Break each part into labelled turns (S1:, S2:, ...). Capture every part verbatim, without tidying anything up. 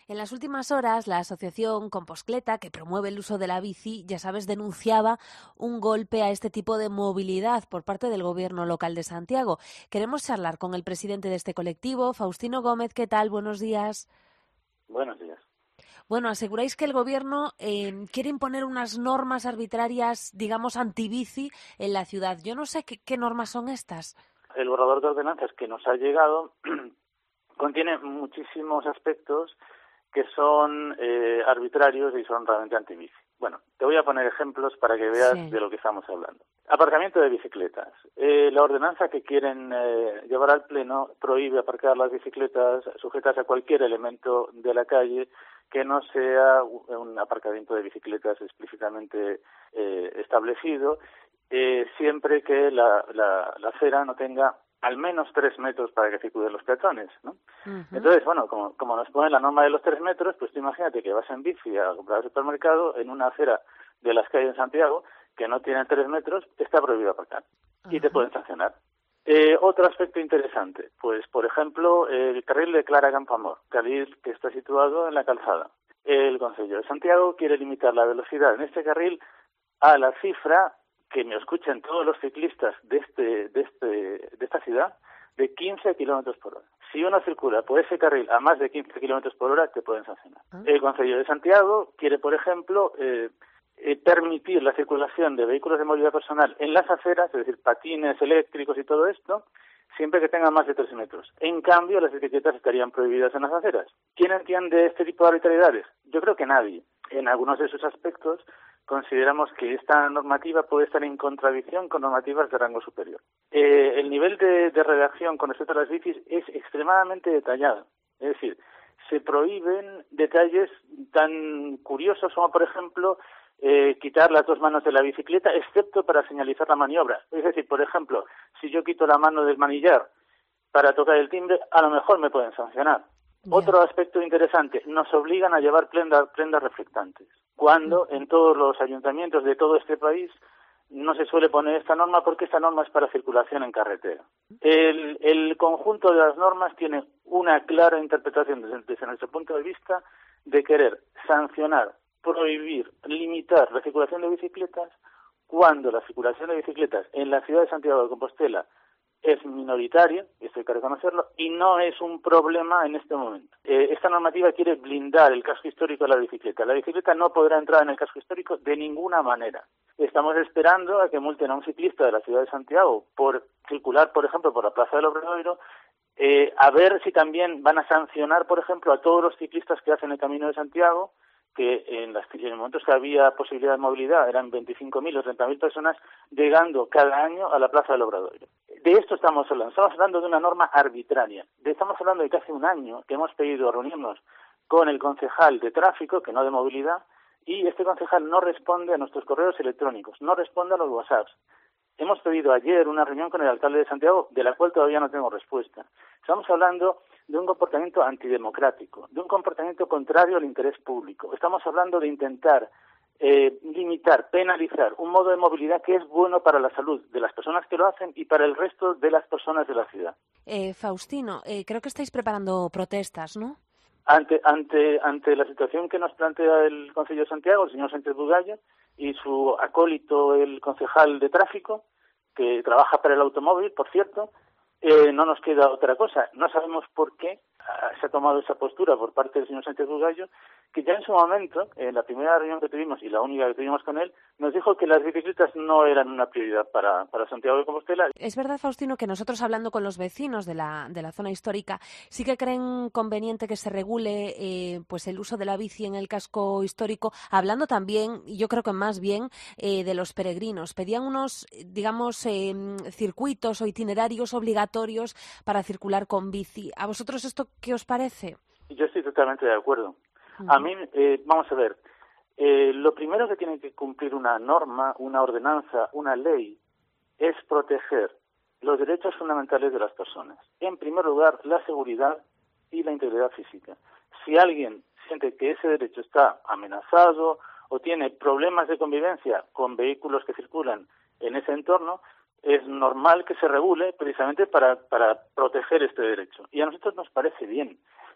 S1: En las últimas horas, la asociación Compostcleta, que promueve el uso de la bici, ya sabes, denunciaba un golpe a este tipo de movilidad por parte del gobierno local de Santiago. Queremos charlar con el presidente de este colectivo, Faustino Gómez. ¿Qué tal? Buenos días.
S2: Buenos días.
S1: Bueno, aseguráis que el gobierno eh, quiere imponer unas normas arbitrarias, digamos, antibici en la ciudad. Yo no sé qué, qué normas son estas.
S2: El borrador de ordenanzas que nos ha llegado contiene muchísimos aspectos que son eh, arbitrarios y son realmente antibici. Bueno, te voy a poner ejemplos para que veas
S1: Sí.
S2: de lo que estamos hablando. Aparcamiento de bicicletas. Eh, la ordenanza que quieren eh, llevar al Pleno prohíbe aparcar las bicicletas sujetas a cualquier elemento de la calle que no sea un aparcamiento de bicicletas explícitamente eh, establecido, eh, siempre que la, la, la acera no tenga al menos tres metros para que circulen los peatones, ¿no?
S1: Uh-huh.
S2: Entonces, bueno, como, como nos ponen la norma de los tres metros, pues tú imagínate que vas en bici a comprar al supermercado en una acera de las calles de Santiago que no tiene tres metros, está prohibido aparcar uh-huh. y te pueden sancionar. Eh, otro aspecto interesante, pues por ejemplo, el carril de Clara Campoamor, carril que está situado en la calzada. El Concello de Santiago quiere limitar la velocidad en este carril a la cifra que me escuchen todos los ciclistas de este de este de esta ciudad, de quince kilómetros por hora. Si uno circula por ese carril a más de quince kilómetros por hora, te pueden sancionar. ¿Ah? El Concello de Santiago quiere, por ejemplo, eh, eh, permitir la circulación de vehículos de movilidad personal en las aceras, es decir, patines eléctricos y todo esto, siempre que tengan más de tres metros. En cambio, las bicicletas estarían prohibidas en las aceras. ¿Quién entiende este tipo de arbitrariedades? Yo creo que nadie. En algunos de sus aspectos consideramos que esta normativa puede estar en contradicción con normativas de rango superior. Eh, el nivel de, de redacción con respecto a las bicis es extremadamente detallado. Es decir, se prohíben detalles tan curiosos como, por ejemplo, eh, quitar las dos manos de la bicicleta, excepto para señalizar la maniobra. Es decir, por ejemplo, si yo quito la mano del manillar para tocar el timbre, a lo mejor me pueden sancionar. Yeah. Otro aspecto interesante, nos obligan a llevar prendas, prendas reflectantes, cuando en todos los ayuntamientos de todo este país no se suele poner esta norma porque esta norma es para circulación en carretera. El, el conjunto de las normas tiene una clara interpretación desde, desde nuestro punto de vista de querer sancionar, prohibir, limitar la circulación de bicicletas cuando la circulación de bicicletas en la ciudad de Santiago de Compostela es minoritaria, esto hay que reconocerlo, y no es un problema en este momento. Eh, esta normativa quiere blindar el casco histórico de la bicicleta. La bicicleta no podrá entrar en el casco histórico de ninguna manera. Estamos esperando a que multen a un ciclista de la ciudad de Santiago por circular, por ejemplo, por la Plaza del Obradoiro, eh, a ver si también van a sancionar, por ejemplo, a todos los ciclistas que hacen el Camino de Santiago, que en, las, en momentos que había posibilidad de movilidad eran veinticinco mil o treinta mil personas llegando cada año a la Plaza del Obradoiro. De esto estamos hablando, estamos hablando de una norma arbitraria. De, estamos hablando de que hace un año que hemos pedido reunirnos con el concejal de tráfico, que no de movilidad, y este concejal no responde a nuestros correos electrónicos, no responde a los WhatsApps. Hemos pedido ayer una reunión con el alcalde de Santiago, de la cual todavía no tengo respuesta. Estamos hablando de un comportamiento antidemocrático, de un comportamiento contrario al interés público. Estamos hablando de intentar eh, limitar, penalizar un modo de movilidad que es bueno para la salud de las personas que lo hacen y para el resto de las personas de la ciudad.
S1: Eh, Faustino, eh, creo que estáis preparando protestas, ¿no?
S2: Ante, ante, ante la situación que nos plantea el Concello de Santiago, el señor Sánchez Bugallo, y su acólito, el concejal de tráfico, que trabaja para el automóvil, por cierto, eh, no nos queda otra cosa. No sabemos por qué ah, se ha tomado esa postura por parte del señor Sánchez Bugallo, que ya en su momento, en la primera reunión que tuvimos y la única que tuvimos con él, nos dijo que las bicicletas no eran una prioridad para, para Santiago de Compostela.
S1: Es verdad, Faustino, que nosotros hablando con los vecinos de la, de la zona histórica sí que creen conveniente que se regule eh, pues el uso de la bici en el casco histórico, hablando también, y yo creo que más bien, eh, de los peregrinos. Pedían unos, digamos, eh, circuitos o itinerarios obligatorios para circular con bici. ¿A vosotros esto qué os parece?
S2: Yo estoy totalmente de acuerdo. A mí, eh, vamos a ver, eh, lo primero que tiene que cumplir una norma, una ordenanza, una ley, es proteger los derechos fundamentales de las personas. En primer lugar, la seguridad y la integridad física. Si alguien siente que ese derecho está amenazado o tiene problemas de convivencia con vehículos que circulan en ese entorno, es normal que se regule precisamente para, para proteger este derecho. Y a nosotros nos parece bien.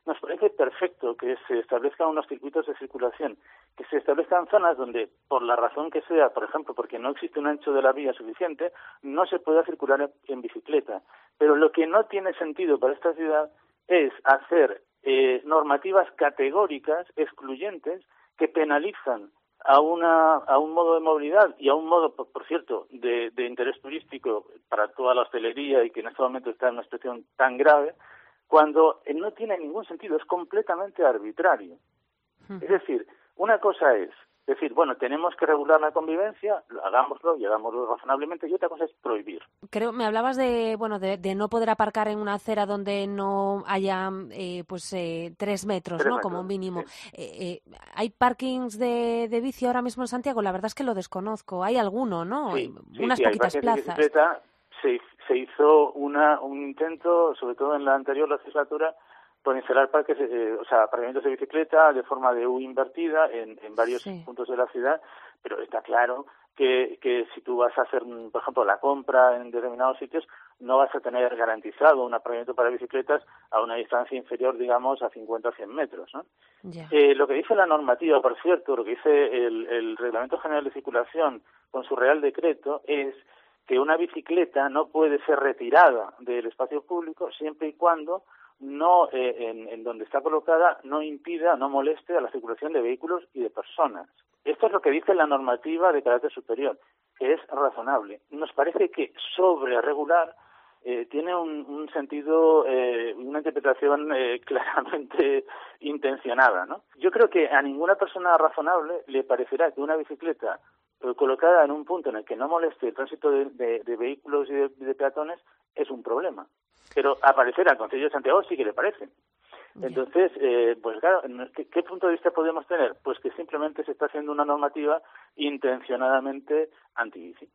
S2: nos parece perfecto que se establezcan unos circuitos de circulación, que se establezcan zonas donde, por la razón que sea, por ejemplo, porque no existe un ancho de la vía suficiente, no se pueda circular en, en bicicleta. Pero lo que no tiene sentido para esta ciudad es hacer eh, normativas categóricas, excluyentes, que penalizan a una a un modo de movilidad y a un modo, por, por cierto, de, de interés turístico para toda la hostelería y que en este momento está en una situación tan grave, cuando no tiene ningún sentido, es completamente arbitrario. Uh-huh. Es decir, una cosa es decir, bueno, tenemos que regular la convivencia, hagámoslo y hagámoslo razonablemente, y otra cosa es prohibir.
S1: Creo, me hablabas de, bueno, de, de no poder aparcar en una acera donde no haya, eh, pues, eh, tres metros,
S2: tres
S1: ¿no?
S2: Metros,
S1: como mínimo.
S2: Sí.
S1: Eh, eh, ¿Hay parkings de, de bici ahora mismo en Santiago? La verdad es que lo desconozco. Hay alguno, ¿no?
S2: Sí,
S1: Unas
S2: sí, sí,
S1: poquitas
S2: hay
S1: plazas.
S2: De bicicleta. Se, se hizo una, un intento, sobre todo en la anterior legislatura, por instalar parques, eh, o sea, aparcamientos de bicicleta de forma de U invertida en, en varios sí. puntos de la ciudad, pero está claro que, que si tú vas a hacer, por ejemplo, la compra en determinados sitios, no vas a tener garantizado un aparcamiento para bicicletas a una distancia inferior, digamos, a cincuenta o cien metros, ¿no?
S1: Yeah.
S2: Eh, lo que dice la normativa, por cierto, lo que dice el, el Reglamento General de Circulación con su Real Decreto es que una bicicleta no puede ser retirada del espacio público siempre y cuando no eh, en, en donde está colocada no impida, no moleste a la circulación de vehículos y de personas. Esto es lo que dice la normativa de carácter superior, que es razonable. Nos parece que sobre regular eh, tiene un, un sentido, eh, una interpretación eh, claramente intencionada, ¿no? Yo creo que a ninguna persona razonable le parecerá que una bicicleta eh, colocada en un punto en el que no moleste el tránsito de, de, de vehículos y de, de peatones es un problema. Pero aparecer al Concello de Santiago sí que le parece. Entonces, eh, pues claro, ¿qué, ¿qué punto de vista podemos tener? Pues que simplemente se está haciendo una normativa intencionadamente anti-bici.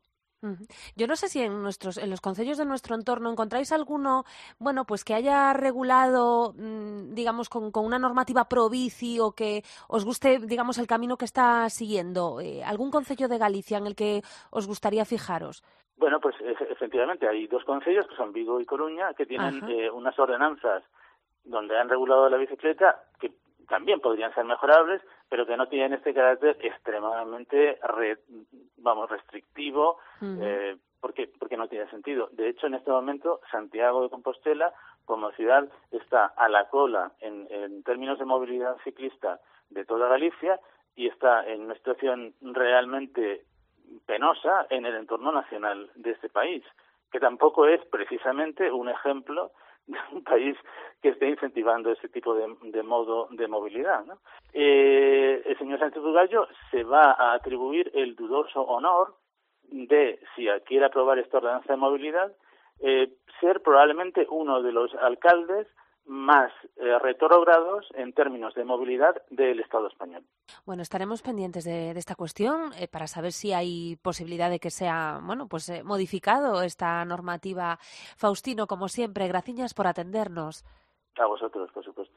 S1: Yo no sé si en nuestros, en los concellos de nuestro entorno encontráis alguno, bueno, pues que haya regulado, digamos, con, con una normativa pro bici o que os guste, digamos, el camino que está siguiendo. Eh, ¿Algún concello de Galicia en el que os gustaría fijaros?
S2: Bueno, pues efectivamente hay dos concellos, que son Vigo y Coruña, que tienen eh, unas ordenanzas donde han regulado la bicicleta que también podrían ser mejorables, pero que no tienen este carácter extremadamente, re, vamos, restrictivo, uh-huh. eh, porque porque no tiene sentido. De hecho, en este momento, Santiago de Compostela, como ciudad, está a la cola en, en términos de movilidad ciclista de toda Galicia y está en una situación realmente penosa en el entorno nacional de este país, que tampoco es precisamente un ejemplo de un país que esté incentivando ese tipo de, de modo de movilidad, ¿no? Eh, el señor Sánchez Bugallo se va a atribuir el dudoso honor de, si quiere aprobar esta ordenanza de movilidad, eh, ser probablemente uno de los alcaldes más eh, retrógrados en términos de movilidad del Estado español.
S1: Bueno, estaremos pendientes de, de esta cuestión eh, para saber si hay posibilidad de que sea, bueno, pues eh, modificado esta normativa. Faustino, como siempre, gracias por atendernos.
S2: A vosotros, por supuesto.